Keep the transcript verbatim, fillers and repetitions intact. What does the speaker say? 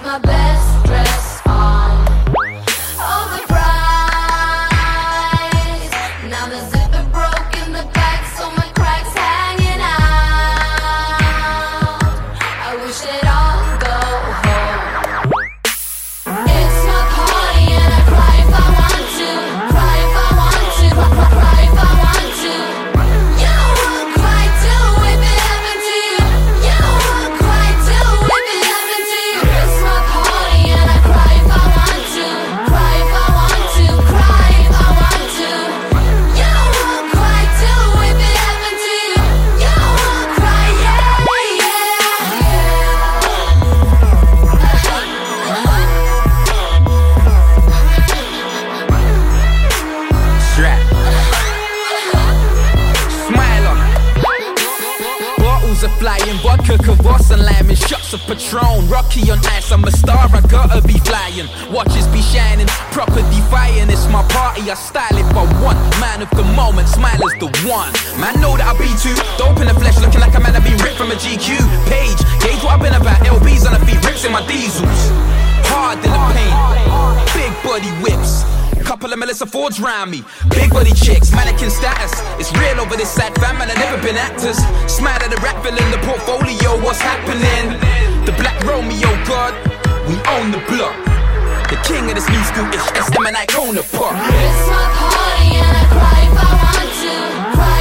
my best dress on. Oh, the prize. Now the zipper broke in the back, so my cracks hanging out. I wish they'd all go home. It's my party and I cry if I want to. Cry if I want to. Cry, cry, cry if I want to. You would cry too if it happened to you. You would cry too if it happened to you. It's my party and I cry if I want to. Cry if I want to. Cry if I want to. You would cry too if it happened to you. You would cry, yeah, Strap. Smiler. Bottles are flying, vodka, kvass and lime and shots of Patron. Rocky on ice, I'm a star, I gotta be flying. Watches be shining, proper defying. It's my party, I style if I want. Man of the moment, smile is the one. Man, know that I be too dope in the flesh, looking like a man I be ripped from a G Q page. Gauge what I've been about, L Bs on the feet, rips in my diesels. Hard in the paint, big body whips. Couple of millions of Fords round me. Big body chicks, mannequin status. It's real over this sad fam, man, I've never been actors. Smile at the rap bill in the portfolio, what's happening? The Black Romeo, God, we own the block. The king of this new school ish, S M and Icona pop. it's my party and I cry if I want to. Cry